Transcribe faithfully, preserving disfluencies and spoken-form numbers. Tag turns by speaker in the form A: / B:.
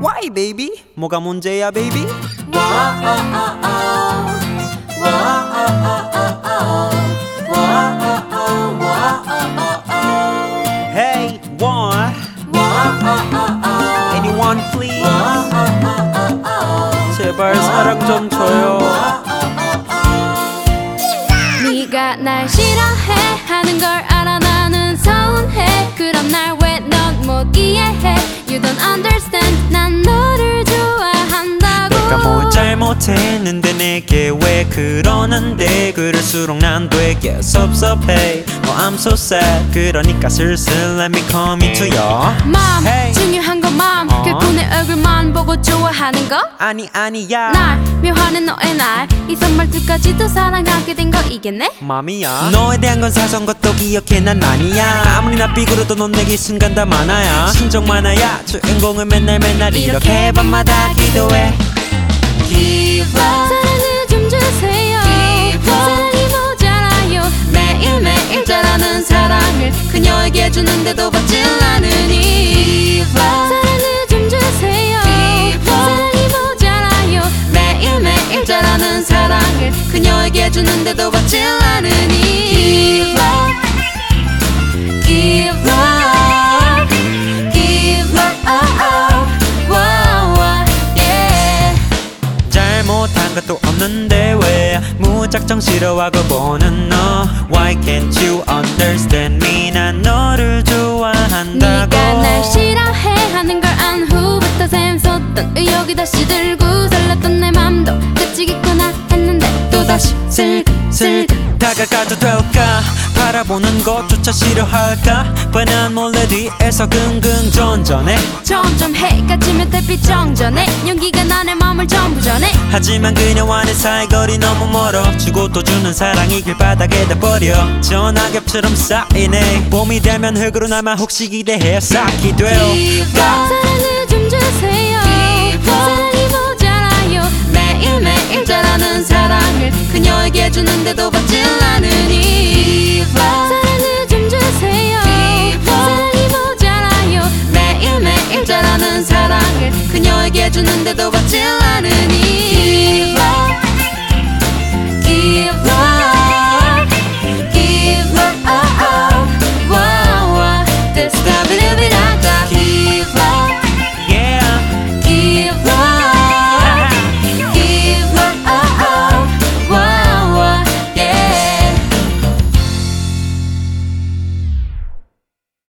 A: Why baby? 뭐가 문제야 baby? Hey, what? Anyone please? 제발 사랑 좀 줘요.
B: 네가 날 싫어해 하는 걸 알아 나는 서운해. 그럼 날 왜 넌 못 이해해? You don't understand. 난 너를 좋아한다고.
A: 내가 뭘 잘못했는데 내게 왜 그러는데 그럴수록 난 되게 섭섭해. Oh I'm so sad. 그러니까 슬슬 let me come into your
B: 맘
A: hey.
B: 중요한 건 맘.
A: 어?
B: 결코 내 얼굴만 보고 좋아하는 거
A: 아니 아니야.
B: 날 묘하는 너의 날 이 선물들까지도 사랑하게 된 거 이겠네?
A: 맘이야. 너에 대한 건 사소한 것도 기억해 난 아니야. 아무리 나 삐그러도 넌 내게 순간 다 많아야. 신정 많아야 주인공은 맨날 맨날 이렇게 밤마다 기도해. Give up.
B: 사랑을 좀 주세요. 사랑이 모자라요. 매일매일 자라는 사랑을 그녀에게 주는데도 받질 않으니 사랑을 좀 주세요. 사랑이 모자라요. 매일매일 자라는 사랑을 그녀에게 주는데도 받질 않으니 Give up. Give up. Wow, yeah.
A: 잘못한 것도 없는데 왜 무작정 싫어하고 보는 너. Why can't you understand me? 난 너를 좋아한다고.
B: 네가 날 싫어해 하는 걸 안 후부터 샘솟던 의욕이 다시 들고 설렜던 내 맘도 그치겠구나 했는데 또다시 슬슬
A: 다가가도 될까? 바라보는 것조차 싫어할까? 뻔한 몰래 뒤에서 긍긍전전해.
B: 점점 해가 지면 달빛 정전해. 용기가 나의 마음을 전부 전해.
A: 하지만 그녀와 내 사이 거리 너무 멀어. 주고 또 주는 사랑이 길바닥에 다 버려. 전화겹처럼 쌓이네. 봄이 되면 흙으로 남아 혹시 기대해 쌓기 될까?
B: 사랑을 좀 주세요. 사랑이 모자라요. 매일매일 자라는 사랑을 그녀에게 주는데도 받질 않으니 사랑을 좀 주세요. 사랑이 모자라요. 매일매일 자라는 사랑을 그녀에게 주는데도 받질 않으니